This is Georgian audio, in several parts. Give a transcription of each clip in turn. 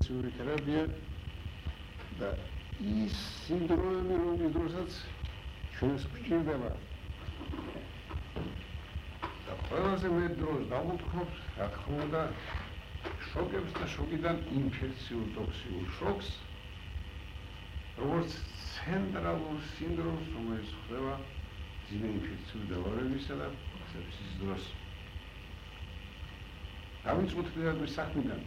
ინტენსიური თერაპია და ის სინდრომები, რომლის დროსაც ჩვენს გვჭირდება და ყველაზე მეტ დროს დავუთქვამთ, რა თქმა უნდა, შოკებს და შოკიდან ინფექციურ ტოქსიურ შოკს, როგორც ცენტრალურ სინდრომს, რომელიც ხდება ძიმე ინფექციური დაბადებისა და სეფისის დროს. დავიწყოთ პირადობის საქმიდან.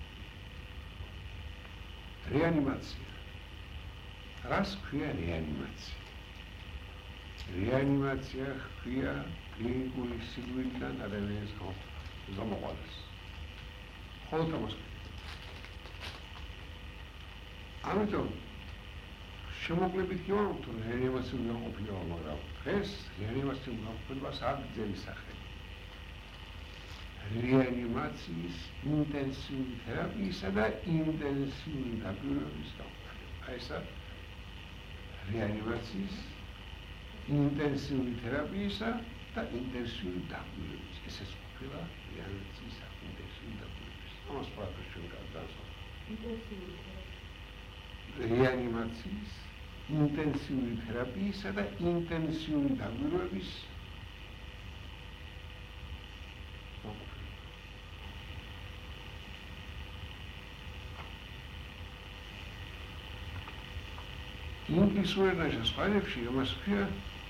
რეანიმაცია. რას ქვია რეანიმაცია? რეანიმაცია ქვია კლინიკური სიკვდილიდან ადამიანის გამოყვანას. ხოლო თამას. ამიტომ შემოკლებით კი ვარ, თუ რეანიმაცია უნდა ყოფილიყო, მაგრამ დღეს რეანიმაცია უნდა ყოფილიყოს აღძელი სახელი. რეანიმაციის ინტენსიური თერაპიისა და ინტენსიური დაკვირვების გაყოფილება. აი ესა რეანიმაციის ინტენსიური თერაპიისა და ინტენსიური დაკვირვების. ესეც ყოფილა რეანიმაციის ინტენსიური დაკვირვების. ამას პრაქტიკულად ჩვენ გადავსვამ. რეანიმაციის ინტენსიური თერაპიისა და ინტენსიური დაკვირვების ინგლისურ ენაში სპარებში ამას ქვია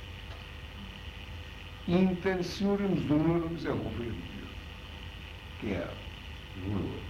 ინტენსიური მზრუნველობის აღოფრებია. კი არა, მზრუნველობა.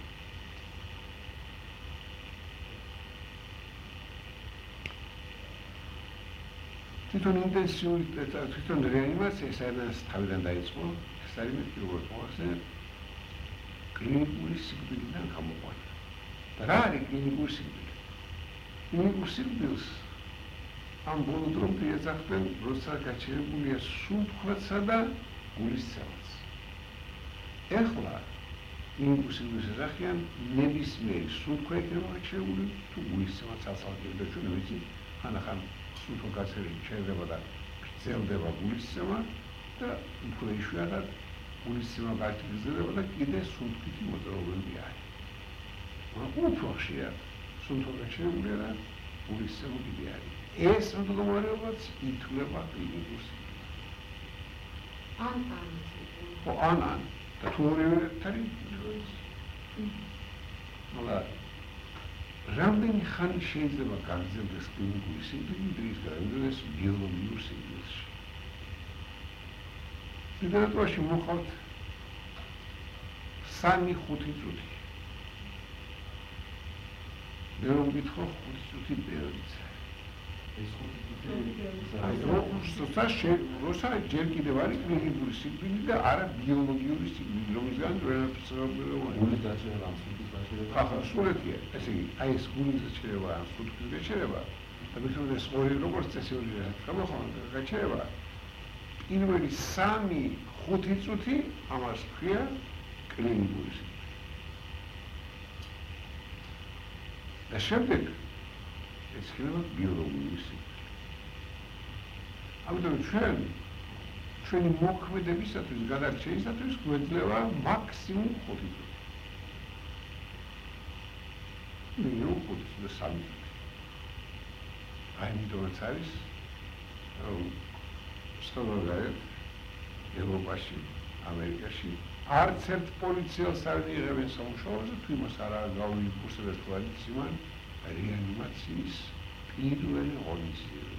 თვითონ ინტენსიური თვითონ რეანიმაცია საერთოდ თავიდან დაიწყო, ეს არის მეტი როგორც მოახსენეთ, კლინიკური სიკვდილიდან გამოყვანა. და რა არის კლინიკური სიკვდილი? კლინიკურ სიკვდილს ამ ბოლო დრომდე ეძახდნენ, როცა გაჩერებულია სუნთქვაცა და გულისცემაც. ეხლა კლინიკურ სიკვდილს ეძახიან ნებისმიერი სუნთქვა იქნება გაჩერებული თუ გულისცემაც აცალკებდა. ჩვენ ვიცით, ხანახან სუნთქვა გაჩერებული ჩერდება და გრძელდება გულისცემა და უფრო იშვიათად გულისცემა გაგრძელდება და კიდე სუნთქვითი მოძრაობები არის. მაგრამ უფრო ხშირად სუნთქვა გაჩერებულია და გულისცემა კიდე არის. ეს მდგომარეობაც ითვლება კლინიკურ სიკვდილად. ან და თუ ორივე ერთად მაგრამ რამდენი ხანი შეიძლება გაგრძელდეს კლინიკური სიკვდილი დღის განმავლობაში ბიოლოგიურ სიკვდილში. ლიტერატურაში მოყავთ 3-5 წუთი. მე რომ გითხრა 5 წუთი ბევრია. ეს 5 წუთი როცა ჯერ კიდევ არის კლინიკური სიკვდილი და არა ბიოლოგიური სიკვდილი, რომელზეც გულის გაჩერება ან სუნთქვის გაჩერება. ახლა სულეთია, ესე იგი, აი ეს გულის გაჩერება ან სუნთქვის გაჩერება და მithom ეს ორი როგორც წესიური გაჩერება პირველი 3-5 წუთი ამას ქვია კლინიკური სიკვდილი. და შემდეგ ეს ხდება ბიოლოგიური სიკვდილი. ამიტომ ჩვენი მოქმედებისათვის, გადარჩენისათვის გვეძლევა მაქსიმუმ 5 წუთი. მინიმუმ 5-3 წუთი. ამიტომაც არის სწორედ ევროპაში, ამერიკაში არც ერთ პოლიციელს არ მიიღებენ სამუშაოზე, თუ იმას არ გაუიმკურსებენ ტრადიციულ რეანიმაციის პირველი ღონისძიება.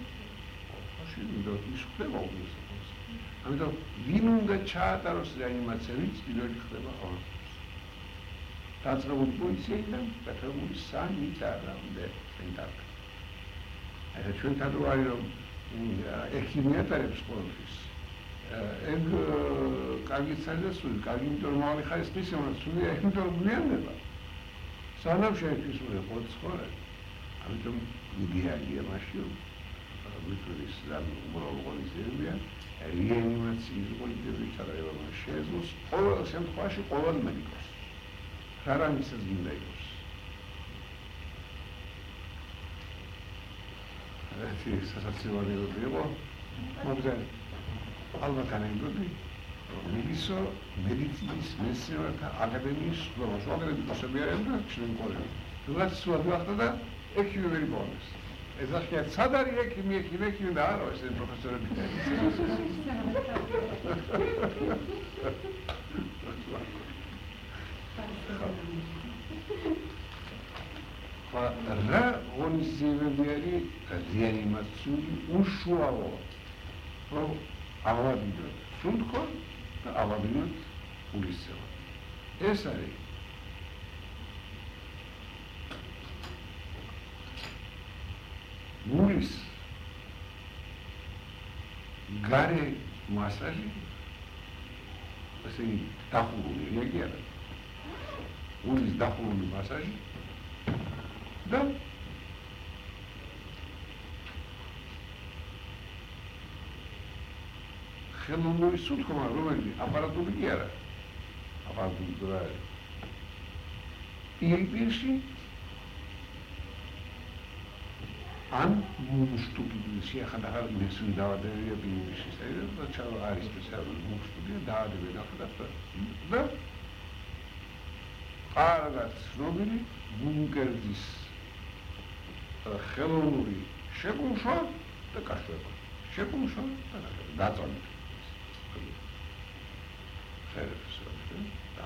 ის ხდება უბრალოდ. ამიტომ ვინ უნდა ჩაატაროს რეანიმაცია, ვინც პირველი ხდება ღონისძიებას. დაწყებული პოლიციიდან პეტრებული სანიტარამდე ცენტრალ. ეს ჩვენთან რო არის რომ ექიმი ატარებს ყოველთვის. ეგ კარგი საერთოდ, კარგი იმიტომ მაღალი ხარისხის შემოსული, იმიტომ გვიანდება. სანამ შეექმნია ყოველწლე. ამიტომ იდეალია მაშინ ვიტყვის ამ უმრავლესობისა რეანიმაციის პოლიტიკის ჩატარება შეეძლოს ყოველ შემთხვევაში ყოველ მედიკოს. რამისას გინდა იყოს. ეს სასაცილოა იყო. მაგრამ ალბათ ანეკდოტი მილისო მედიცინის მეცნიერებათა აკადემიის სკოლაში აკადემიკოსები არიან და ჩლენკოლები. რაც სულ ახლა და ექიმი ვერ იპოვეს. ეძახიან სად არის ექიმი და არა ეს პროფესორები. რა ღონისძიებები არის რეანიმაციული უშუალო რომ ავადინოთ სუნთქო და ავადინოთ გულისცემა. ეს არის გულის გარე მასაჟი ასე დახურული რეგიონი გულის დახურული მასაჟი და ხელოვნური სუნთქვა რომელიც აპარატული კი არა აპარატული რა არის პირში ან მუშტუდი შეახადაღარ ინდექსული დაავადებებია პირში და ჩავა არის სპეციალური მუშტუდი დაავადებები ახლა და კარგად ცნობილი ბუნკერძის ხელოვნური შეკუმშვა და გაშვება. შეკუმშვა და გაშვება. დაწონით. ხერხს და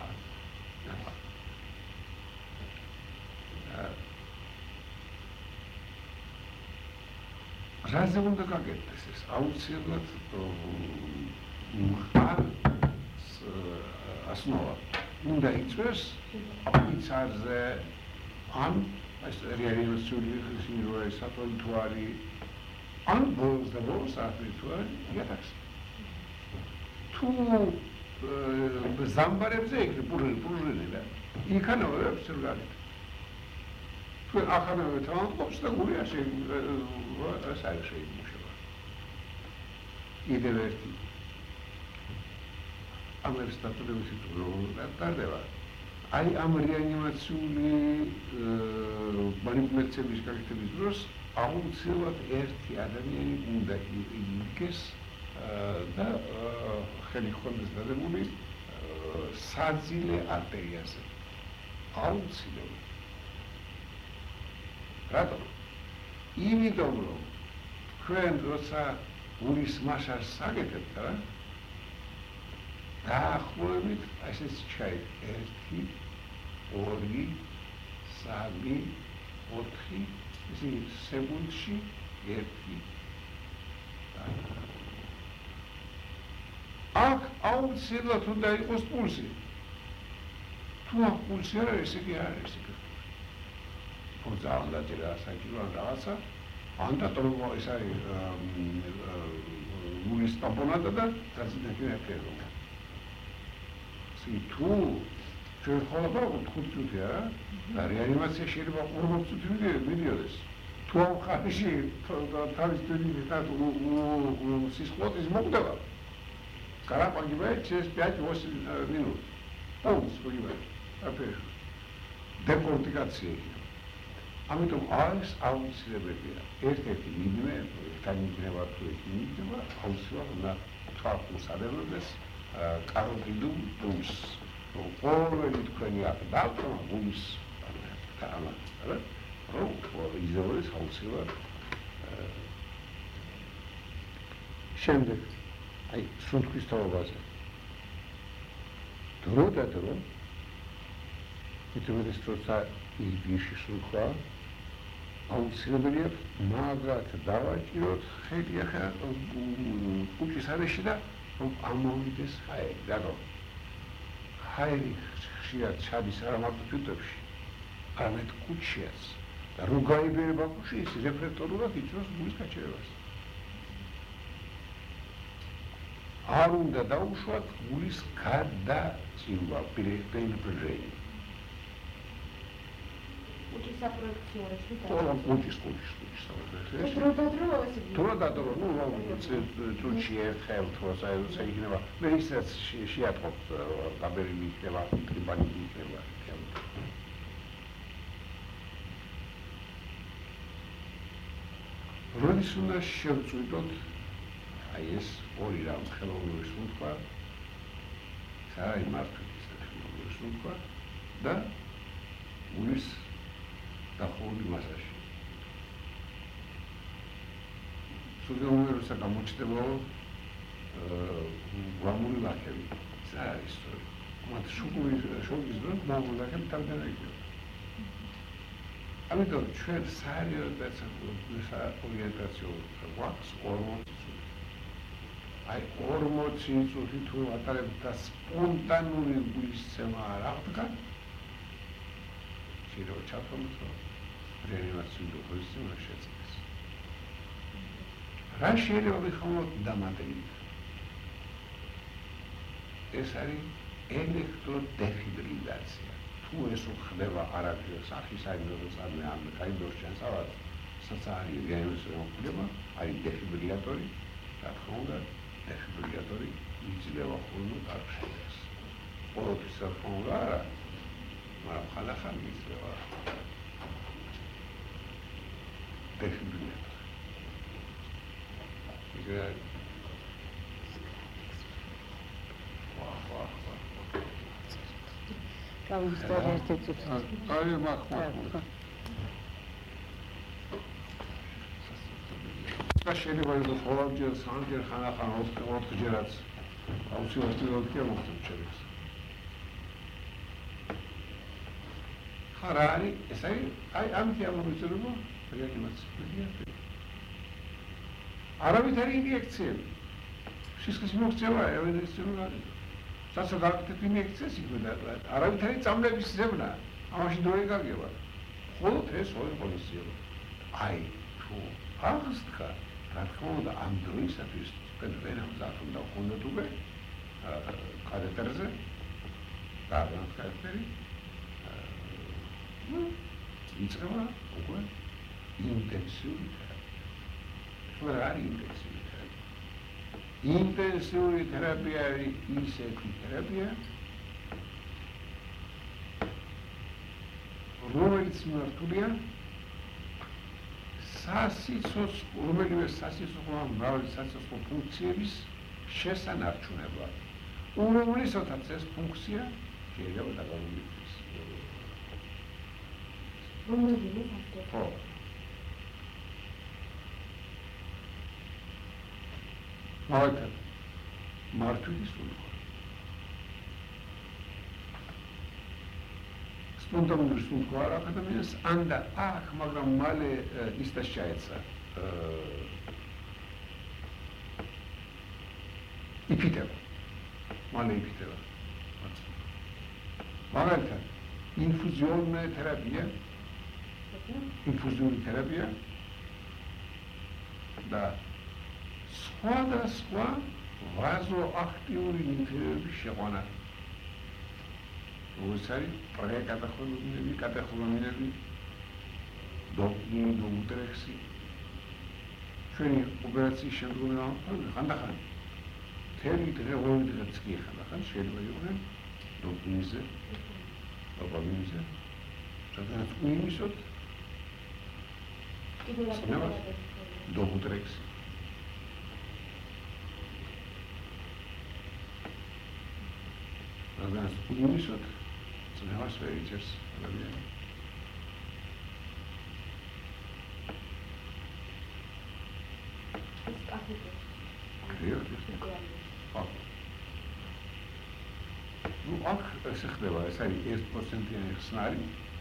რაზე უნდა გაკეთდეს ეს? აუცილებლად მყარ ასნოვა. უნდა იწვევს აპიცარზე ან ეს რეანიმაციული ხშირი სათვალ თუ არის ან ბოლოს და ბოლოს არის თუ არის იატაკს. თუ ზამბარებზე იქ პრუჟინი და იქანავე აბსოლუტურად. თუ ახანავე თანხმობს და გული ასე ასე შეიძლება. კიდევ ერთი ამერ სტატუსების ტარდება. აი ამ რეანიმაციული მანიპულაციების გაკეთების დროს აუცილებლად ერთი ადამიანი უნდა იქეს და ხელი ჰქონდეს დადებული საძილე არტერიაზე. აუცილებლად. რატომ? იმიტომ რომ თქვენ როცა გულის მასაჟს აკეთებთ რა დაახლოებით ასეც ჩაი 1 2 3 4 ისე სეკუნდში 1 აქ აუცილებლად უნდა იყოს პულსი. თუ აქ პულსი არ არის, ესე კი არ არის ეგ. ძალიან დაჭირა საჭირო რაღაცა. ან და ტრომბო ეს არის გულის ტამპონადა და დაზიანებული აფერო. თუ ჩვენ ხოლმე 5 წუთი არა და რეანიმაცია შეიძლება 40 წუთი მიდიოდეს. თუ ამ ხარში თავის დედითაც სისხლოთის მოკვდება კარაპაგიბა через 5-8 минут. Полностью погибает. Опять. Декортикация. ამიტომ არის აუცილებელია ერთ-ერთი მიდმე განიგრევა თუ იქნება აუცილებლად უნდა თქვა სადეროდეს კაროტიდულ პულს ყოველი თქვენი აკდავთ პულს ამა რა რომ იზოლეს აუცილებლად შემდეგ აი სუნთქვის თავაზე დრო და დრო ითვლება როცა იგიში სუნთქვა აუცილებელია მაგრად დავაჭიროთ ხელი ახლა კუჭის არეში და რომ ამოვიდეს ჰაერი რატომ ჰაერი ხშირად ჩადის არა მარტო თვითებში არამედ კუჭშიაც და რომ გაიბერება კუჭი ის რეფლექტორულად იწვევს გულის გაჩერებას არ უნდა დაუშვათ გულის გადაწილვა პირდაპირ კუჭის დროდადრო ნუ წუთში ერთხელ თოს აი იქნება მე ისაც შეატყობ გაბერილი იქნება ტიბანი იქნება როდის უნდა შევწვიდოთ აი ეს ორი რამ ხელოვნური სუნთქვა საი მართლის ტექნოლოგიას უკვე და უის დახურული მასაში. სულგუნურსა გამოჩნდება გვამული ლაქები. ეს არის სწორი. მათ შუგის დროს გვამული ლაქები თავიდან იგივე. ამიტომ ჩვენ საორიენტაციო გვაქვს 40 წუთი. აი 40 წუთი თუ ატარებთ და სპონტანური გულისცემა არ აღდგა, შეიძლება ჩაფრთხილოთ, რეანიმაციული გულისცემა შეწყდეს. რა შეიძლება ვიხმოთ დამატებით? ეს არის ელექტროდეფიბრილაცია. თუ ეს ხდება არაფერი სახის აიძულებს ამ კაინდოს ჩანსავად საცარი რეანიმაცია არის დეფიბრილატორი, რა თქმა უნდა, დეფიბრილატორი იძლევა ხოლმე კარგს. ყოველთვის საფრთხე არა, მაგრამ ხალხი იძლევა დეფიბრილატორი. იგივე გამოსტარე ერთი წუთი. აი მაგ. შეიძლება იყოს ყოველჯერ სამჯერ ხანახან 4-ჯერაც აუცილებლად კი მოხდეს შეიძლება. ხარ არის ეს აი ამით ამოიწურება რეანიმაცია. არავითარი ინიექციები. სისხლის მოქცევა ინიექციები არის. საცა გააკეთეთ ინიექციას იქვე და არავითარი წამლების ზევნა ამაში დრო იგაგება. მხოლოდ ეს ორი პოლიცია. აი თუ აღსდგა რა თქმა უნდა ამ დროისათვის თქვენ ამზად უნდა გქონდეთ უკვე კადეტერზე კადეტერი იწყება უკვე ინტენსიური თერაპია. რა არის ინტენსიური თერაპია? ინტენსიური თერაპია არის ისეთი თერაპია, რომელიც მართულია რომელიმე სასიცოცხლო მრავალი სასიცოცხლო ფუნქციების შესანარჩუნებლად. უმრავლესობაც ეს ფუნქცია შეიძლება დაგავიდეს. ხო. მაგალითად, მარტვილის სულხო. სპონტანური სულხო არ აქვს ადამიანს, ანდა აქ, მაგრამ მალე ისტას ჩაეცა. იფიტება. მალე იფიტება. მაგალითად, ინფუზიონная თერაპია, ინფუზიური თერაპია და სხვადასხვა ვაზოაქტიური ნივთიერების შეყვანა. როგორც არის პრეკატეხოლამინები, კატეხოლამინები, დოუტრექსი. ჩვენი ოპერაციის შემდგომ ხანდახან თერი დღე ორი დღეც კი ხანდახან შეიძლება იყვნენ დოპინგზე, დოპამინზე, სადაც უიმისოთ დოუტრექსი. Radans unisot, znała swoje idziesz, robię. Ну, ак сехდება, ეს არის 1%-იანი ხსნარი.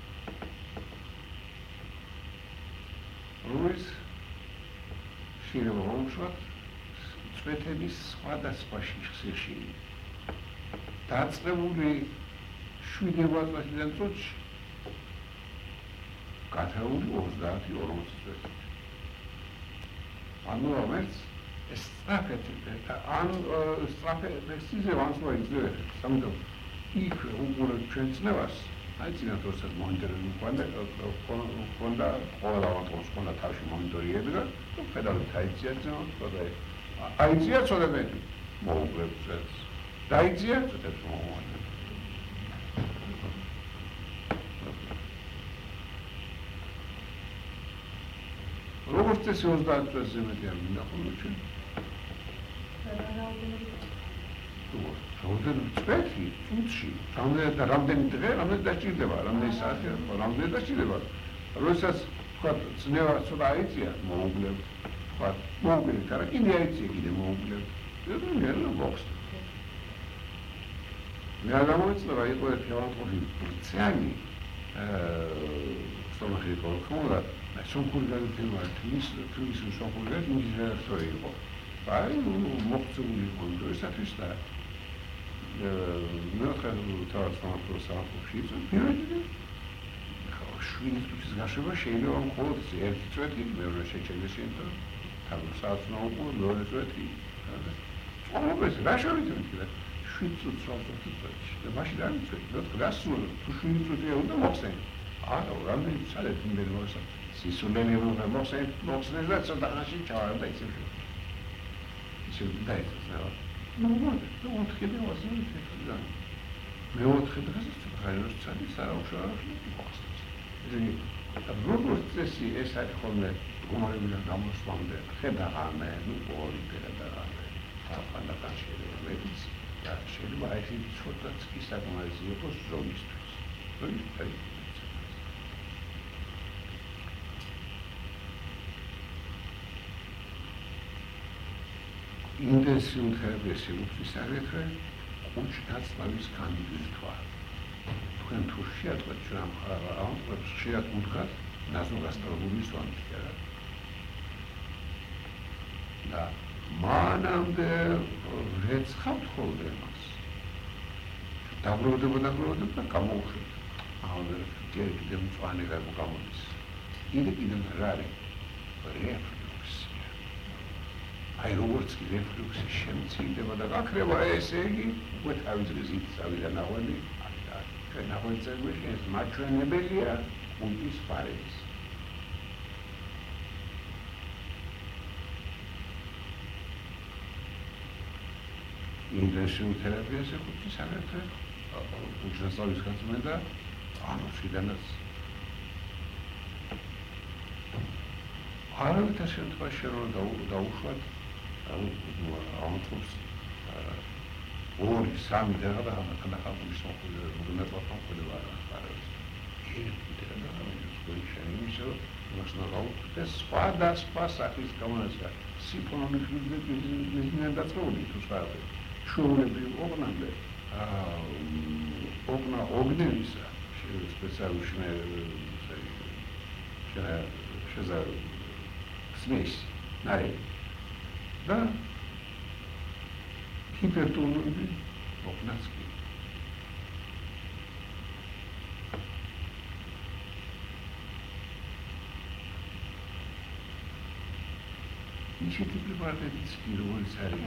როის შეიძლება ვუშვათ წვეთების სხვადასხვა სიხში. დაწყებული 7-8 წუთში გათაული 30-40 წუთი. ანუ ამერც ეს სწრაფეთზე ვანსვაიძე სამდო იქ უყურებ ჩვენ წნევას აი წინათ როდესაც მონიტორინგი ჰქონდა ყველა ავტომობილს ჰქონდა თავში მონიტორინგები და პედალით აიწია ძნელად აიწია წოდებები მოუკლებს ეს დაიწია წოდებს მოუყვანა როგორც წესი 30 წელს მეტი არ მინდა ხოლმე ჩვენ ვარსკვლავ. რამდენი წვეთი, წუთში, რამდენი დღე, რამდენი დაჭირდება, რამდენი საათი, რამდენი დაჭირდება. როდესაც თქვა ძნევა ცოტა აიწია, მოუგლებთ. თქვა მოუგლებთ, არა კიდე აიწია, კიდე მოუგლებთ. ნელ მოხს. მე აღმოჩნდა იყო ერთი ავტომობილი ბრწიანი სომხი კოლხმურა სომხური გადაცემა თბილისის სომხური გადაცემა იყო აი მოხწული იყო ესათვის და მე ხარ სამართლში პირველი შვიდის გაშება შეიძლება მხოლოდ ერთი წვეთი მეორე შეჭერდა შეიძლება თავსაც ნაუყო მეორე წვეთი ამას რა შევიწევთ შვიდს უცხოეთში და მაშინ არ ვიცოდი რა გასულ თუ შვიდს უნდა მოხსენ არა რამდენი ცალეთ მე მოსა სისულელი უნდა მოხსენ და ცოტა ხანში ჩავარდა ისე დაიწყო ნორმალურად თუ ოთხი ვასი შეიძლება მე ოთხი დღეს ხაეროს წადი საერთოდ მოხსენ ესე როგორც წესი ეს არის ხოლმე უმარებიდან გამოსვლამდე ხედავάμε ნუ ორი ხედავάμε ახლა შეიძლება შეიძლება აი ცოტაც კი საკმარისი იყოს ზონისთვის. ინტენსიური თერაპია შეუქმნის აგრეთვე ყუნჩი დაწნავის განვითარება. თქვენ თუ შეატყვეთ ჩვენ ამ შეატყვეთ ნაზოგასტროლოგიის სვანჩერა. და მანამდე რეცხავთ ხოლმე მას. დაბრუნდება და გამოუშვით. აღარ კიდე მწვანე გამოდის. კიდე რა არის? რეფლუქსი. აი როგორც კი რეფლუქსი შემცირდება და გაქრება ესე იგი უკვე თავის გზით წავიდა ნაღველი. ჩვენ ნაღველი წაგვეშინეს ეს მაჩვენებელია კუნთის ფარეს. ინტენსიური თერაპიაზე ხუთი აგრეთვე უჩასწავლის გაწმენდა ანოშიდანაც არავითარ შემთხვევაში რომ დაუშვათ ამოწურს 2-3 დღე და ხალხის მოხდება არავის ერთი და შეიძლება მასნაყავ ეს სხვა სახის გამონაცხადი სიმფონიის მიზნიდან დაწყებული თუ სხვა შოულებრივ ოგნამდე ოგნა ოგნევისა სპეციალური შეზე სმეის ნარე და ჰიპერტონული ოგნაცკი ისეთი პრეპარატებიც პირველი არის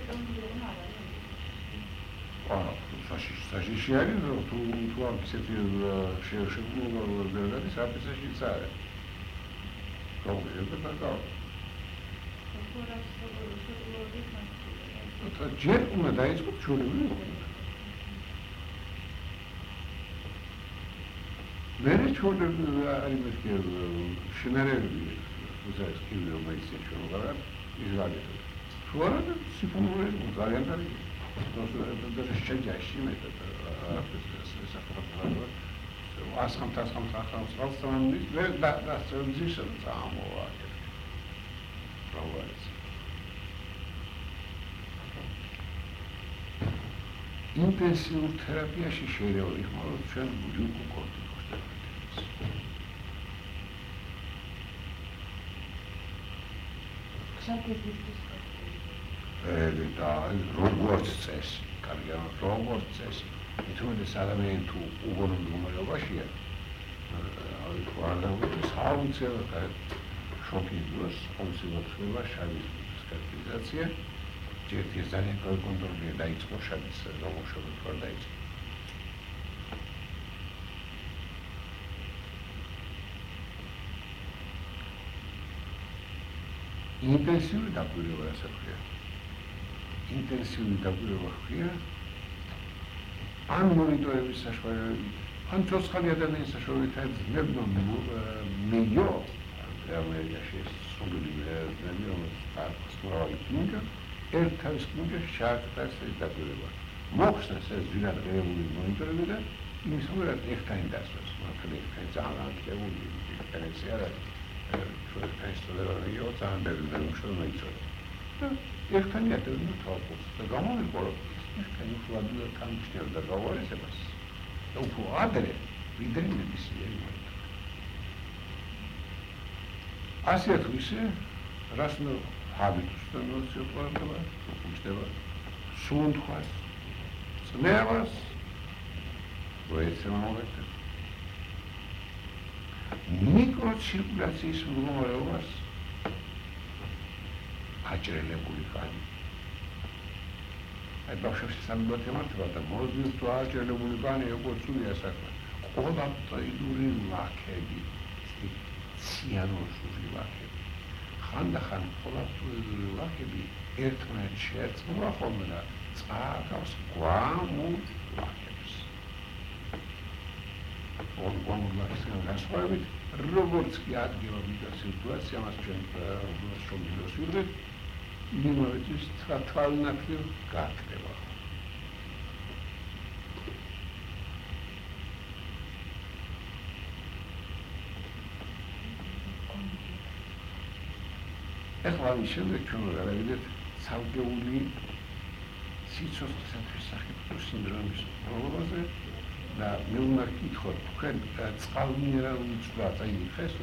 საშიში არის თუ ამ ისეთი შეშეგულება საფისაში არის პრობლემა და და ჯერ უნდა დაიწყოთ ჩვენი მე ჩვენი არის შენერები უზარ სკილო მაისე ჩვენგარა იზრალეთ თუ არა სიფონური ძალიან არის და შეჯაში მეტად ეს ახლა ასხამთან და სერვისის წამოვა პროვაის ინტენსიურ თერაპიაში შეიძლება იხმაროთ ჩვენ გლუკოკორტიკოსტეროიდებს და როგორც წესი, კარგია, როგორც წესი. ითხოვდეს ადამიანი თუ უგონო მდგომარეობაშია, აუცილებლად შოკის დროს აუცილებლად ხდება შავის სკარპიზაცია. ჯერ ძალიან კარგი კონტროლია დაიწყო შავის გამოშვება თუ არ დაიწყო. ინტენსიური დაკვირვება ასეთია. ინტენსიური დაკვირვება ხდება ან მონიტორების საშუალებით, ან ცოცხალი ადამიანის საშუალებით ძლებნო მეიო ამერიკაში სულები რომელიც არის მრავალი კინგა ერთ თავის კინგაში ჩააკეთეს ეს დაკვირვება. მოხსნეს ეს ძვირად ღირებული მონიტორები და იმის მერე ერთანი დასვეს, მაგრამ ერთანი ძალიან აღებული ინტერესი არ არის. ჩვენ ესწრება რიო ძალიან ბევრი მშრომელი იწოდა. და ერთანი ატევდა თვალყურს და გამოვიყო რომ ერთანი უბრალოდ თანხმობდა გავარესებას. და უფრო ადრე ვიდრე ნებისმიერი მონიტორი. ასე თუ ისე რას ნუ ჰაბიტუს და ნოცი პარკება, უჩდება სუნთხვას, წნევას, ვეცემოვეთ. მიკროცირკულაციის მდგომარეობას აჭრელებული ხანი. აი ბავშვებს სამბოთ ემართება და მოდით თუ აჭრელებული ხანი როგორ წულია საქმე. ყოლაპტოიდური ლაქები, ციანურსული ლაქები. ხანდახან ყოლაპტოიდური ლაქები ერთმანეთს შეერწყმება ხოლმე და წააგავს გვამურ ლაქებს. ორგანიზაციის განსხვავებით, როგორც კი ადგება მიკროცირკულაცია, მას ჩვენ შეგიძლიათ ვიღეთ, იმავეთვის თვალნათლივ გაქრება. ეხლა ის შემდეგ ჩვენ გავიგეთ ცალკეული სიცოცხლისათვის სახიფათო სინდრომის პრობლემაზე და მე უნდა გითხოთ თქვენ წყალმინერალური წვა წაიგიხეს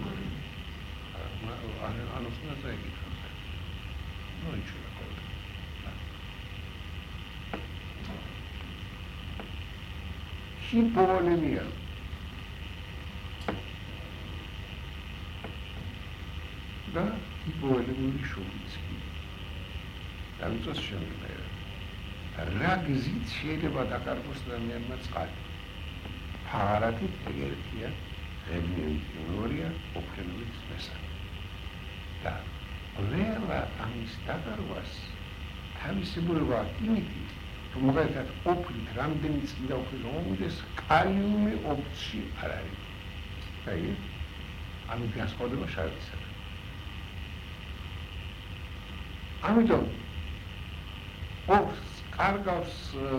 ანუ სხვა წაიგიხეს ნუ იჩვენა ხოლმე ჰიპოვოლემია და ჰიპოვოლემიური შუბიცი დავიწოს შემდგომ რა გზით შეიძლება დაკარგოს ადამიანმა წყალი ფარადით ეგერთია რეგიონია ოფენობის მესამე და ყველა ამის დაკარგვას თავისებურება იმითი რომ მაგალითად ოფლით რამდენი წმინდა ოფლით მომიდეს კალიუმი ოფში არ არის აი ამით განსხვავდება შავისაგან ამიტომ ოფს კარგავს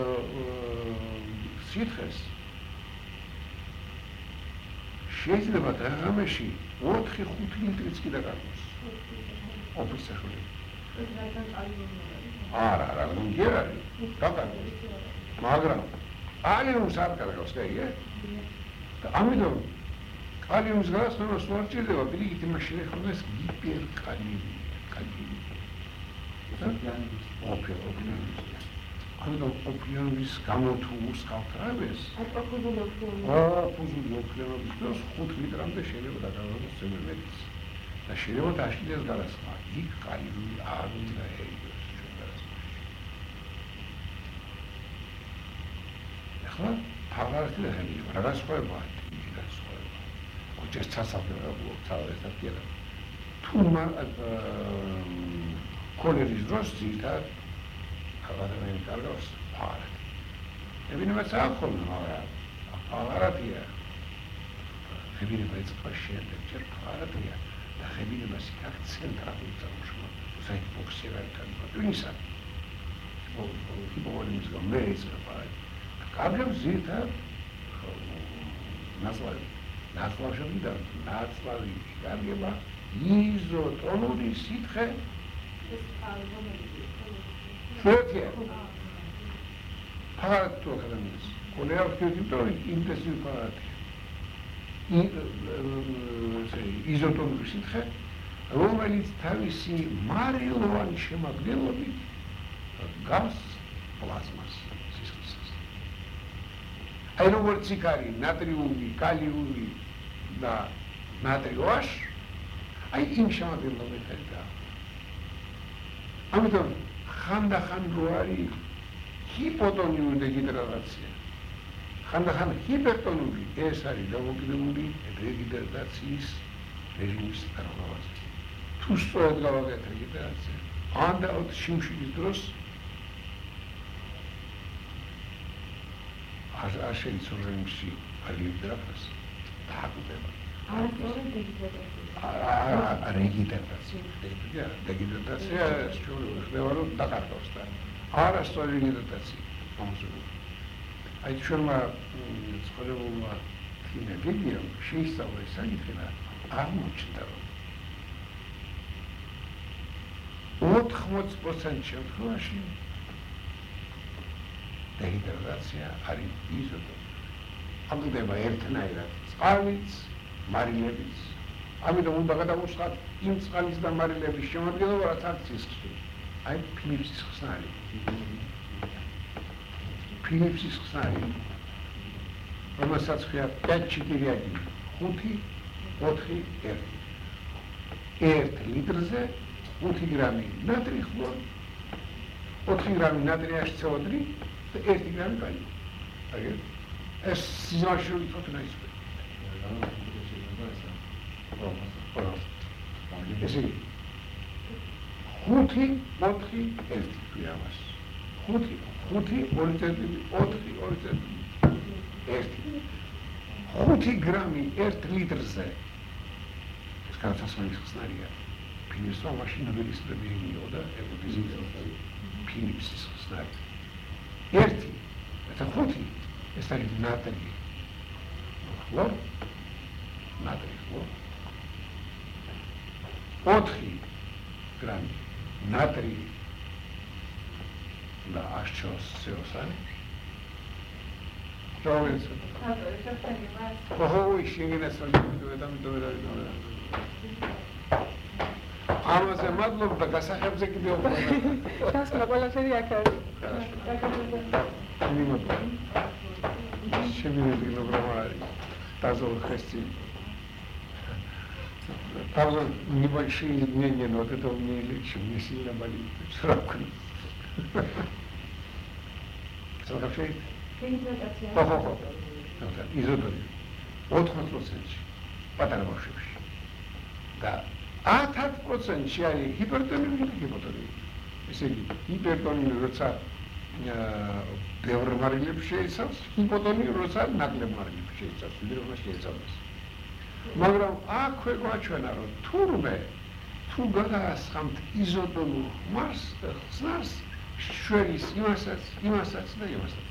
სითხეს შეიძლება დღეამეში 4-5 ლიტრიც კი დაკარგოს ოფის საშუალებით არა გერ არის დაკარგოს მაგრამ კალიუმს არ კარგავს გაიგე და ამიტომ კალიუმს გასწრებას არ ჭირდება პირიქით იმაში ხმას ჰიპერკალიუმი ამიტომ ოფლიანობის გამო თუ უსხალთრებს ფუზული ოფლიანობის დროს 5 ლიტრამდე შეიძლება დაკარგოს ზემოდაც და შეიძლება დაშლიდეს გარასხმა იქ კალიუმი არ უნდა ეიგოს ჩვენ გარასხმაში ახლა ფარვარდი და ხელი რა განსხვავებაა იგი განსხვავება ოჯახის სასაფლაო თავისად කියලා თუ კოლერის დროს ძირითადად ადამიანს კარგავს ფარად. ებინებაც ახოლმე, მაგრამ ფარადია. ებინება ეწყობა შემდეგ ჯერ ფარადია და ებინებას იქ ცენტრალური წარმოშობა. საით ფოქსი ვერ განვა. თუნისა. ჰიპოვოლემის გამო ეწყობა. კარგავს ძირითადად ნაცვლავი და ნაცვლავი კარგება იზოტონური სითხე Фотия. Парад тохранис. Колеактивный тоже интенсивный парад. Изотонური სითხე, რომელიც თავისი მარილოვანი შემადგენლობით გავს პლაზმას სისხლისას. აი როგორც იქ არის ნატრიუმი, კალიუმი და ნატრიოაშ, აი იმ შემადგენლობითაა. ამიტომ ხანდახან რო არის ჰიპოტონიური დეგიდრატაცია ხანდახან ჰიპერტონური ეს არის გამოკიდებული დეგიდრატაციის რეჟიმის წარმოებაზე თუ სწორად გავაკეთეთ დეგიდრატაცია ანდა შიმშილის დროს არ შეიძლება რეჟიმში აღიდგას დააკვირდება რეგიდრატაცია, შეხება რომ დაკარგავს და არასწორი რეგიდრატაცია. გამოსული. აი ჩვენმა ცხოვრებულმა თინეგებიამ შეისწავლა ეს საკითხი და აღმოჩნდა რომ 80% შემთხვევაში დეჰიდრატაცია არის იზოტოპი. ამდება ერთნაირად წყალიც, მარილებიც. ამიტომ უნდა გადავუსხათ იმ წყალის და მარილების შემადგენლობა, რაც აქ ცისხლი. აი ფილიპსის ხსნარი. ფილიპსის ხსნარი. რომელსაც ქვია 5-4 აგი, 5, 4, 1. 1 ლიტრზე 5 გრამი ნატრიი ხლორ, 4 გრამი ნატრიაშ CO2 და 1 გრამი კალი. აი ეს სიზმარში ვიწოთ რა ის. ესე იგი 5, 4, 1 ქვია მას. 5, 2 წერტილი, 4, 2 წერტილი, 1. 5 გრამი 1 ლიტრზე. ეს განსასწრების ხსნარია. ფილიპსმა მაშინ ნობელის პრემია მიიღო ფილიპსის ხსნარი. 1 და 5 ეს არის ნატრიი. ხლორ, ნატრიი ხლორ. 4 გრამი ნატრიი და H2SO3. Რომელიც ოჰ, შეგინეს ამაზე მადლობა და გასახებზე კიდევ უფრო. დასმა ყველაფერი აქ არის. შემიძლია პროგრამა დაზოლ ხესტი. თავზე ნიბაში ნენე ნოტე და ნილი შემიძლია ბალი შრაკული. სულ ხო. იზოტოპი 80%-ში პატარა ბავშვებში. და 10%-ში არის ჰიპერტონიული და ჰიპოტონიული. ესე იგი, ჰიპერტონიული როცა ბევრ მარილებს შეიცავს, ჰიპოტონიური როცა ნაკლებ მარილებს შეიცავს, ვიდრე შეიცავს. მაგრამ აქვე გვაჩვენა რომ თურმე თუ გადაასხამთ იზოტონურ ხსნარს შორის იმასაც და იმასაც.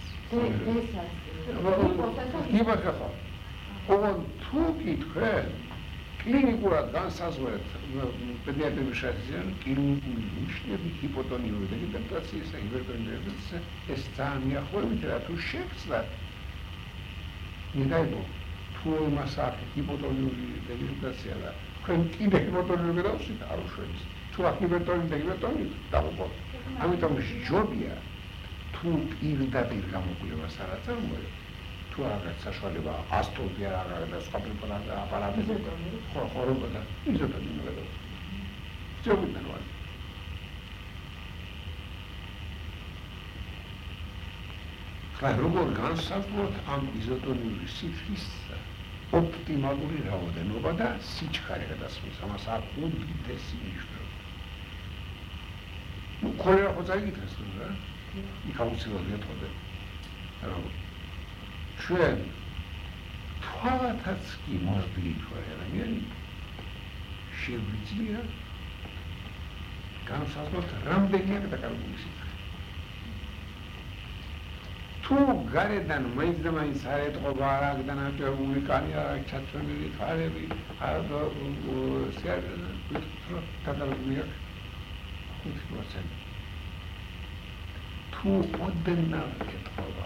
იბახა. ოღონდ თუ კითხე კლინიკურად განსაზღვრეთ პედიატრიული შეზიან კლინიკური ნიშნები ჰიპოტონიური დეჰიდრატაციის და ჰიპერტონიურობის ეს ძალიან მიახლოებით რა თუ შეცდათ ნიდაიბო თუ იმას აქვს ჰიპოტონიური დეჰიდრატაცია და თქვენ კიდე ჰიპოტონიური გადავსვით არ უშველის თუ აქ ჰიპერტონიული და ჰიპერტონიული დავუყოთ ამიტომ ჯობია თუ პირდაპირ გამოკვლევას არ აწარმოებთ თუ რაღაც საშუალება ასტოლტი არ არის და სხვა პრეპარატი აპარატები ხო და იზოტოპი მოგება. ჯობია ნუ. ხა როგორ განსაზღვროთ ამ იზოტონიური სითხის ოპტიმალური რაოდენობა და სიჩქარე გადასხმის ამას აქვს უდიდესი მნიშვნელობა. ნუ ქოლერა ხო წაიგითეს რა? იქ აუცილებლად ეთქოდა. რა ჩვენ თვალათაც კი მორბილი ვარ ადამიანი შეგვიძლია განსაზღვროთ რამდენია დაკარგული სითხე. თუ გარედან მაინც და მაინც არ ეტყობა არაგდან აჭებული კანი არ ჩაცვენილი თვალები არ დაკარგულია 5%. თუ ოდნავ ეტყობა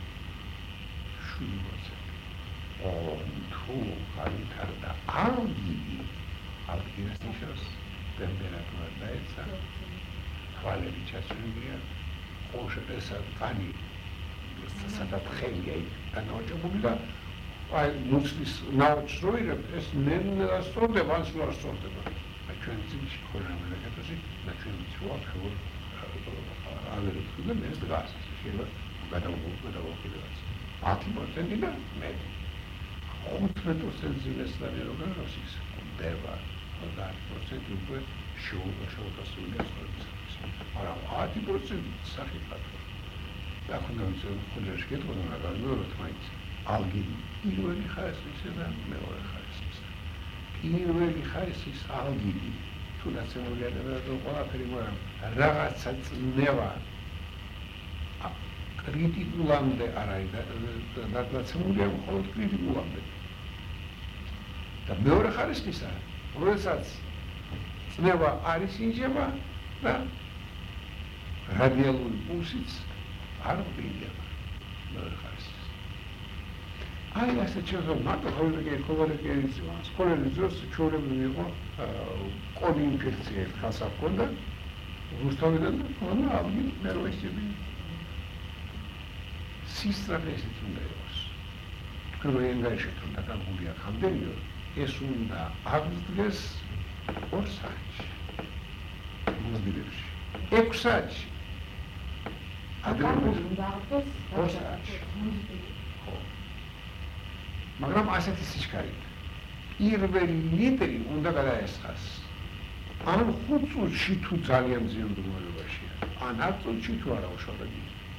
თუ განვითარდა ალგირას ნიშნავს ტემპერატურა დაეცა თვალები ჩაცვლილია ოშესა კანი სადაც ხელია განაოჭებული და აი მუცლის ნაოჭს რო იღებ ეს ნენა სწორდება ან სულ არ სწორდება აი ჩვენ ძილში ხოლმე რეკეტოსი და ჩვენ ვთქვა ხო აღერ ვთქვა მე დგას შეიძლება გადავუყიდოთ 10% და მე 15% ზილესტანი რო გახავს ის ხდება 10% უკვე შოუკასული ასწორებს არა 10% სახიფათო და ხონდამზე ხოლმე შეგეთქვა რა გამოროთ მაინც ალგიდი პირველი ხარისხისა და მეორე ხარისხისა პირველი ხარისხის ალგიდი თუ ნაციონალური ადამიანთა ყველაფერი მაგრამ რაღაცა წნევა კრიტიკულამდე არ არის დაცემული, მხოლოდ კრიტიკულამდე. და მეორე ხარისხისა, როდესაც წნევა არის ინჯება და რადიალური პულსიც არ ვლინდება მეორე ხარისხის. აი ასე ჩვენ მარტო ხოლმე სკოლების დროს ჩვეულებრივი იყო კოლი ინფექცია ერთხელს ჰქონდა რუსთავიდან და ხოლმე ავი ნერვოსები. სისწრაფე ესეც უნდა იყოს. თქვენ რენგაიშეთ რომ დაკარგული აქ ამდენიო, ეს უნდა აღდგეს 2 საათში. მოზიდებში. 6 საათში. დაკარგული უნდა აღდგეს 2 საათში. მაგრამ ასეთი სიჩქარე. პირველი ლიტრი უნდა გადაესხას. ან 5 წუთში თუ ძალიან ძლიერ მდგომარეობაშია. ან 10 წუთში თუ არა უშავებია.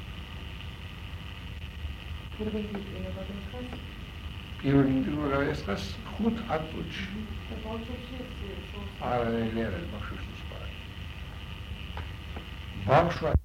პირველი ლიტრი უნდა გადაესხას. პირველი ლიტრი უნდა გადაესხას 5-10 წუთში. და ბავშვებში არა, ბავშვებში სხვა. ბავშვა